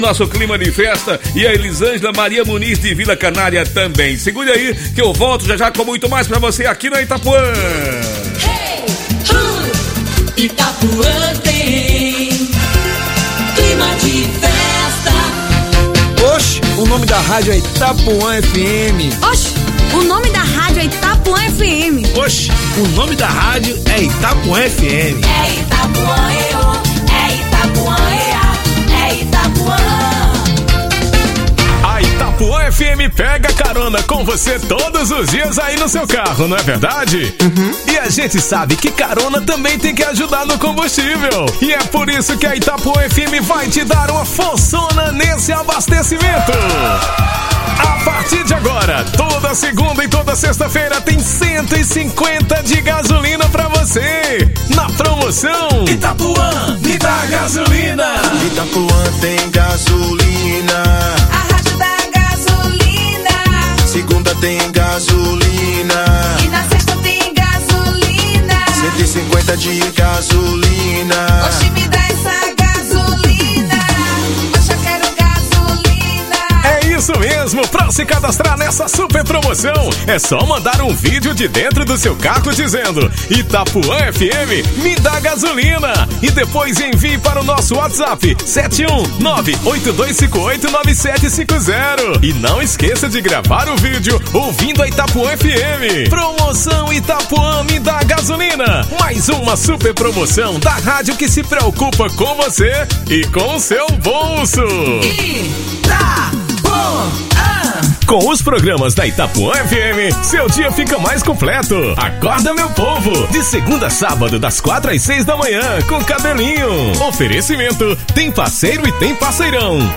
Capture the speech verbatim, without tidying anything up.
Nosso clima de festa e a Elisângela Maria Muniz de Vila Canária também. Segure aí que eu volto já já com muito mais pra você aqui na Itapuã. Hey, uh, Itapuã tem clima de festa. Oxe, o nome da rádio é Itapuã F M. Oxe, o nome da rádio é Itapuã F M. Oxe, o nome da rádio é Itapuã F M. É Itapuã, eu, é Itapuã, é Itapuã. A Itapuã F M pega carona com você todos os dias aí no seu carro, não é verdade? Uhum. E a gente sabe que carona também tem que ajudar no combustível. E é por isso que a Itapuã F M vai te dar uma forçona nesse abastecimento. A partir de agora, toda segunda e toda sexta-feira tem cento e cinquenta de gasolina pra você. Na promoção Itapuã, me dá gasolina. Itapuã tem gasolina. A rádio da gasolina. Segunda tem gasolina. E na sexta tem gasolina. cento e cinquenta de gasolina. Oxe, me dá essa gasolina. Oxe, eu quero gasolina. É isso mesmo, pra se cadastrar nessa super promoção, é só mandar um vídeo de dentro do seu carro dizendo Itapuã F M, me dá gasolina. E depois envie para o nosso WhatsApp sete um nove oito dois cinco oito nove sete cinco zero. E não esqueça de gravar o vídeo ouvindo a Itapuã F M. Promoção Itapuã, me dá gasolina. Mais uma super promoção da rádio que se preocupa com você e com o seu bolso. Com os programas da Itapuã F M, seu dia fica mais completo. Acorda, meu povo! De segunda a sábado, das quatro às seis da manhã, com Cabelinho. Oferecimento, tem parceiro e tem parceirão.